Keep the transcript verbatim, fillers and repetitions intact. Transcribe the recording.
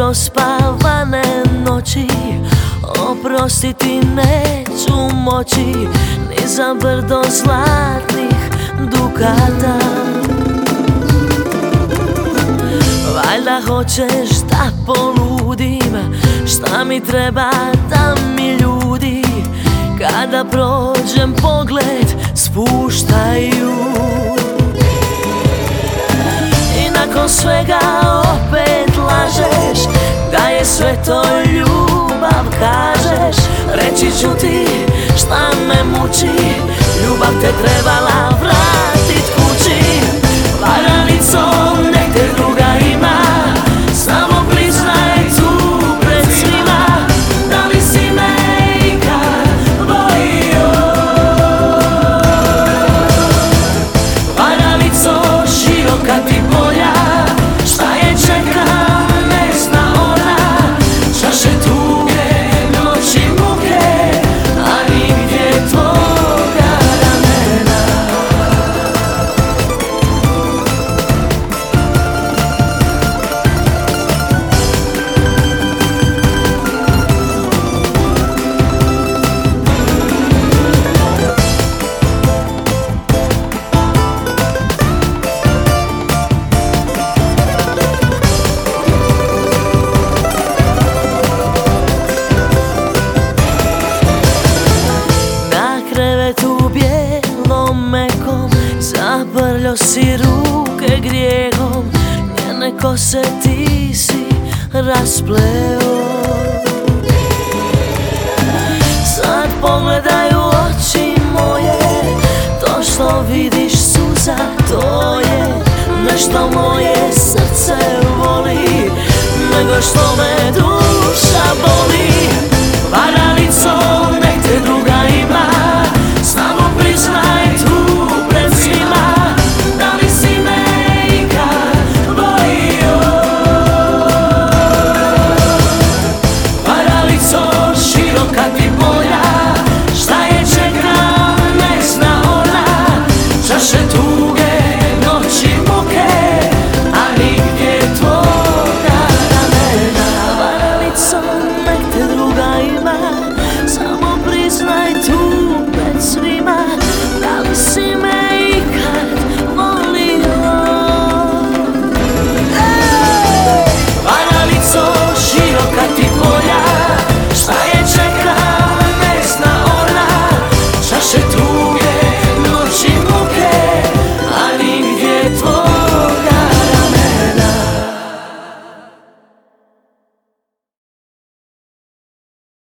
neprospavane noći oprostiti neću moći, ni za brdo zlatnih dukata. Valjda hoćeš da poludim, šta mi treba da mi ljudi kada prođem pogled spuštaju. I nakon svega opet lažeš da je sve to ljubav, kažeš. Reći ću ti šta me muči, ljubav te trebala vratit kući. Varalico, nek te druga ima, samo priznaj tu pred svima, da li si me ikad volio. Varalico, široka ti polja, šta je čeka ne zna ona, čaše tuge, noći muke, a nigdje tvoga ramena. Tu bijelom mekom zabrljao si ruke grijehom, njene kose ti si raspleo. Sad pogledaju oči moje, to što vidiš suza, to je nešto moje srce voli, nego što me